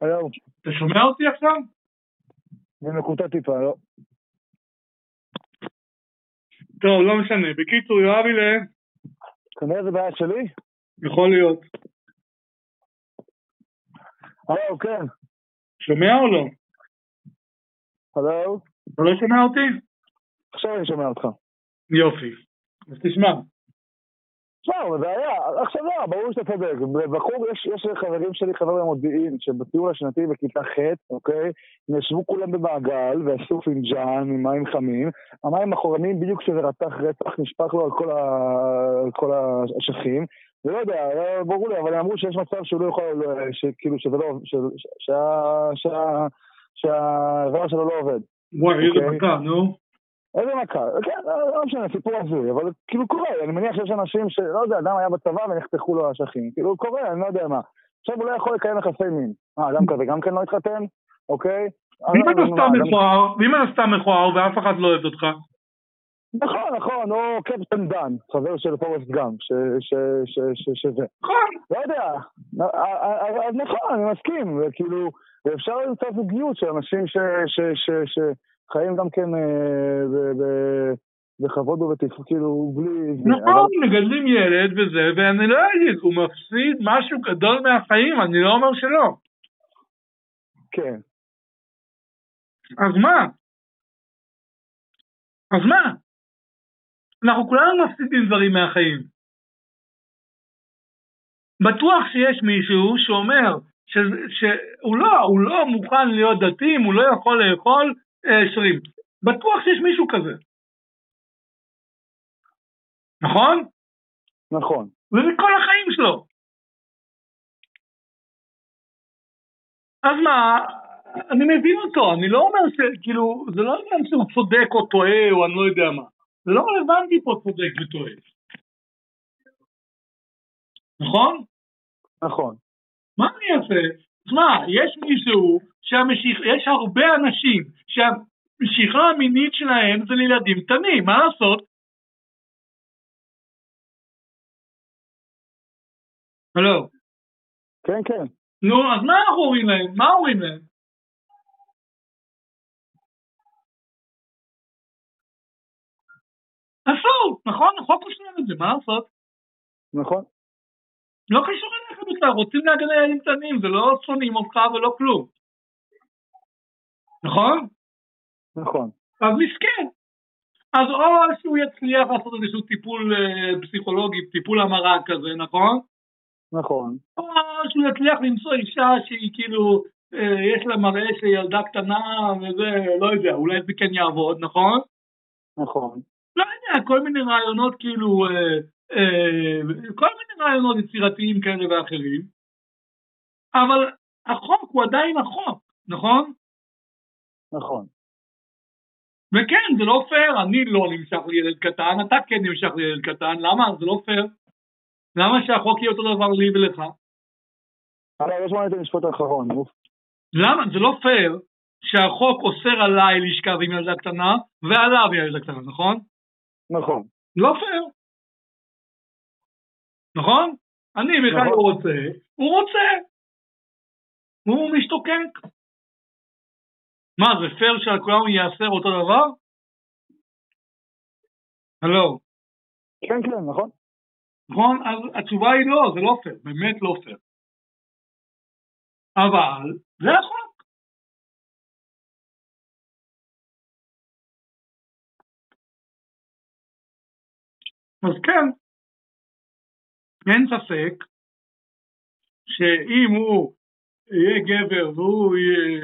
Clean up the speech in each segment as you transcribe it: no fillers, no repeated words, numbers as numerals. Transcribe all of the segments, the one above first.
היום. אתה שומע אותי עכשיו? זה מקוטע טיפה, לא? טוב, לא משנה. בקיצור, יואב אילן. כנראה זה בעיה שלי? יכול להיות. הלו, כן. שומע או לא? הלו? אתה לא שומע אותי? עכשיו אני שומע אותך. יופי. אז תשמע. אבל זה היה, עכשיו לא, ברור שאתה צודק. בחור, יש חברים שלי, חבר במודיעין, שבטיול השנתי בכיתה ח', אוקיי? הם ישבו כולם במעגל, ועשו פינג'אן עם מים חמים. המים אחורנים בדיוק שזה רצח, נשפך לו על כל השכים. ולא יודע, ברור לי, אבל הם אמרו שיש מצב שהוא לא יכול, כאילו שזה לא, שהעבר שלו לא עובד. וואי, איזה מכה, נו. איזה מכה, כן, לא משנה, סיפור הזוי, אבל כאילו קורה, אני מניח שיש אנשים שלא יודע, אדם היה בצבא ונחתכו לו השכים, כאילו קורה, אני לא יודע מה. עכשיו הוא לא יכול לקיים יחסי מין. אדם כזה גם כן לא התחתן, אוקיי? ואם אתה סתם מכוער ואף אחד לא אוהב אותך? נכון, או קפטן דן, חבר של פורסט גאמפ, שזה. נכון. לא יודע, אז נכון, אני מסכים, וכאילו, אפשר למצוא זוגיות של אנשים חיים גם כן בכבוד ובתפקוד, כאילו, בלי... נכון, מגדלים ילד וזה, ואני לא אגיד, הוא מפסיד משהו גדול מהחיים, אני לא אומר שלא. כן. אז מה? אנחנו כולנו מפסידים דברים מהחיים. בטוח שיש מישהו שאומר שהוא לא מוכן להיות דתי, הוא לא יכול לאכול שרים. בטוח שיש מישהו כזה. נכון? נכון. וזה כל החיים שלו. אז מה, אני מבין אותו, אני לא אומר שכאילו, זה לא עניין שהוא צודק או טועה או אני לא יודע מה. זה לא רלוונטי פה צודק וטועה. נכון? נכון. מה אני אעשה? תשמע, יש מישהו, יש הרבה אנשים שהמשיכה המינית שלהם זה לילדים קטנים, מה לעשות? הלו? כן, כן. נו, אז מה אנחנו אומרים להם? מה אומרים להם? אסור, נכון? החוק אוסר את זה, מה לעשות? נכון. לא קשור אליך בכלל, רוצים להגן על ילדים קטנים, זה לא שונאים אותך ולא כלום. נכון? נכון. אז מסכן. אז או שהוא יצליח לעשות איזשהו טיפול פסיכולוגי, טיפול המרה כזה, נכון? נכון. או שהוא יצליח למצוא אישה שהיא כאילו, יש לה מראה של ילדה קטנה וזה, לא יודע, אולי זה כן יעבוד, נכון? נכון. לא יודע, כל מיני רעיונות כאילו, כל מיני רעיונות יצירתיים כאלה ואחרים, אבל החוק הוא עדיין החוק, נכון? נכון. וכן, זה לא פייר, אני לא נמשך לילד קטן, אתה כן נמשך לילד קטן, למה? זה לא פייר. למה שהחוק יהיה אותו דבר לי ולך? יש מעניין את המשפט האחרון. למה? זה לא פייר שהחוק אוסר עליי לשכב עם ילדה קטנה, ועליו ילדה קטנה, נכון? נכון. לא פייר. נכון? אני בכלל לא רוצה, הוא רוצה. הוא משתוקק. מה, זה פייר שעל כולם יאסר אותו דבר? הלו? כן, כן, נכון. נכון? אז התשובה היא לא, זה לא פייר, באמת לא פייר. אבל זה החוק. אז כן, אין ספק שאם הוא יהיה גבר והוא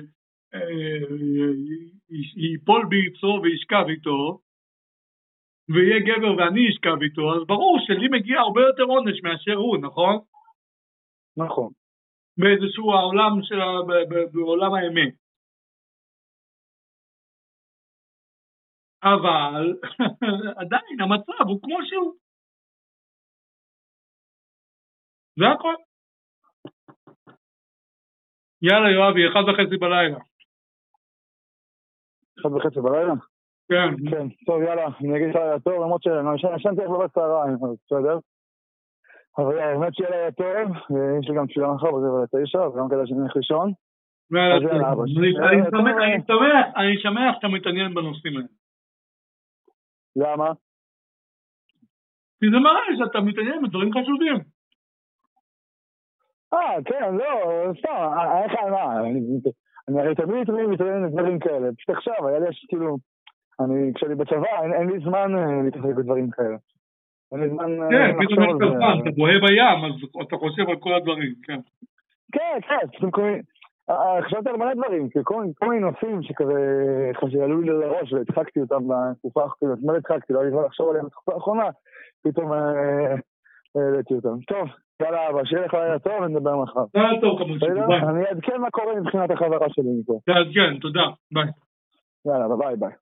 ייפול ביצו וישכב איתו, ויהיה גבר ואני אשכב איתו, אז ברור שלי מגיע הרבה יותר עונש מאשר הוא, נכון? נכון. באיזשהו העולם בעולם האמת. אבל עדיין המצב הוא כמו שהוא. זה הכל. יאללה יואבי, 1:30 בלילה. 1:30 בלילה? כן. כן, טוב יאללה, אני אגיד לך היה טוב, למרות שאני צריך לבד צהריים, בסדר? אבל האמת שיהיה לה טוב, יש לי גם תפילה מחר בזה ול9, אז גם כדאי שאני אלך לישון. אני שמח שאתה מתעניין בנושאים האלה. למה? כי זה מראה שאתה מתעניין בדברים חשובים. כן, לא, סתם, אני הרי תמיד מתעניין בדברים כאלה, פשוט עכשיו, היה לי כאילו, כשאני בצבא, אין לי זמן להתעסק בדברים כאלה. אין לי זמן לחשוב על זה. אתה בוהה בים, אז אתה חושב על כל הדברים, כן. כן, חשבתי על מלא דברים, כל מיני נושאים שכזה, שעלו לי לראש והדחקתי אותם בתקופה האחרונה, מה הדחקתי, לא היה לי זמן לחשוב עליהם בתקופה האחרונה, פתאום העליתי אותם. טוב, יאללה אבא, שיהיה לך לילה טוב ונדבר מחר. לילה טוב כמובן. אני אעדכן מה קורה מבחינת החברה שלי מפה. תעדכן, תודה, ביי. יאללה, ביי ביי.